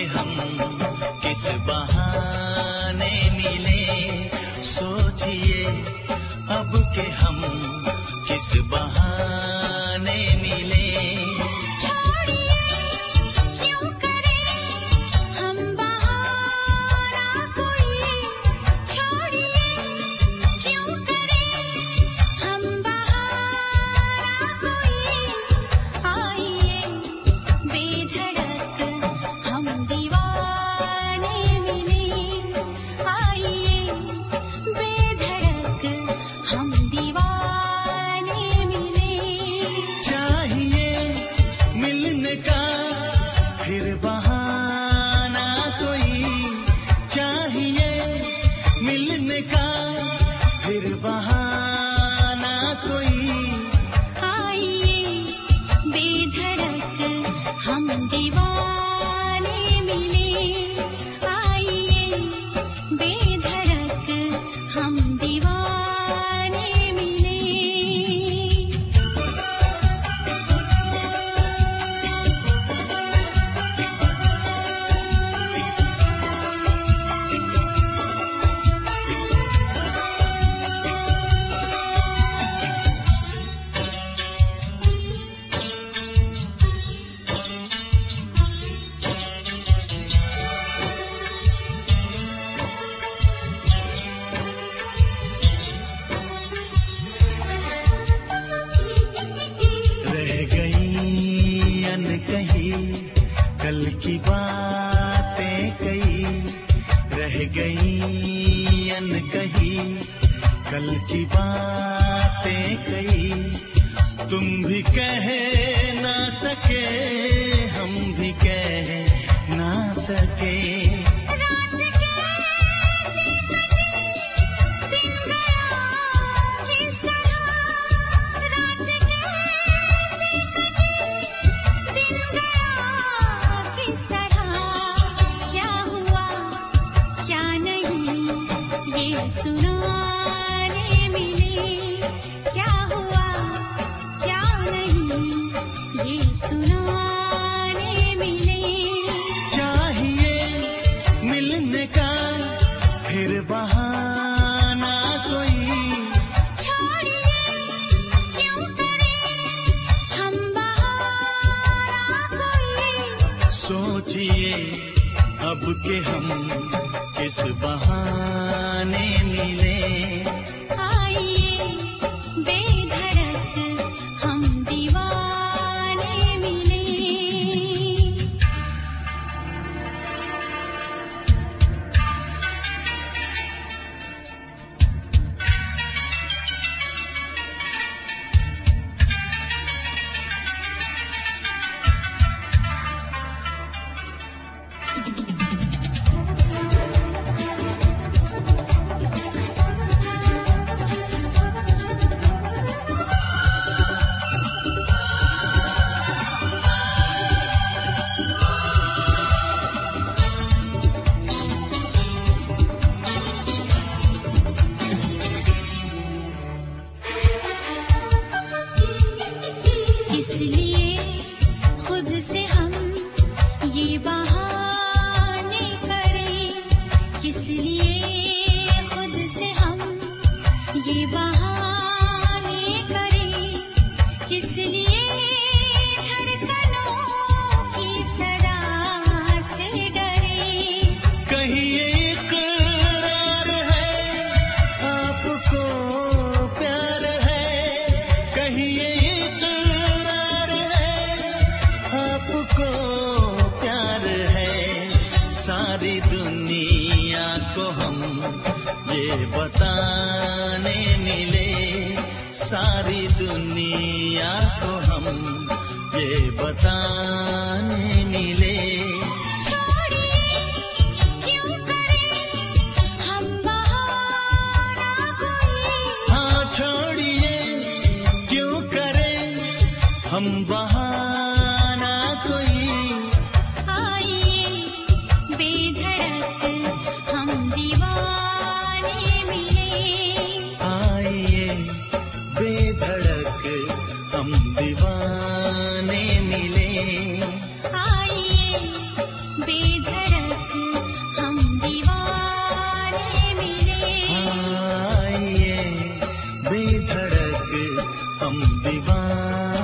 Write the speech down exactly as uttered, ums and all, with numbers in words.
हम किस बहाने मिले, सोचिए अब के हम किस बहाने मिले। कल की बातें कई रह गई अनकही, कल की बातें कई तुम भी कह ना सके, हम भी कह ना सके। सुनाने मिले क्या हुआ क्या नहीं, ये सुनाने मिले। चाहिए मिलने का फिर बहाना कोई, छोड़िए क्यों करें हम बहाना कोई। सोचिए अब के हम किस बहाने मिले। आइए बेधड़क हम दीवाने मिले। इसलिए खुद से हम ये बहाने करें, किस लिए खुद से हम ये बहाने करें, किस लिए धड़कनों की सदा से डरे। कहिए इकरार है आपको प्यार है, कहिए प्यार है, सारी दुनिया को हम ये बताने मिले, सारी दुनिया को हम ये बताने मिले। छोड़िए क्यों करें हम बहाना कोई, हाँ छोड़िए क्यों करें हम बहाना कोई। आइए बेधड़क हम दीवाने मिले। आइए बेधड़क हम दीवाने मिले। आइए बेधड़क हाँ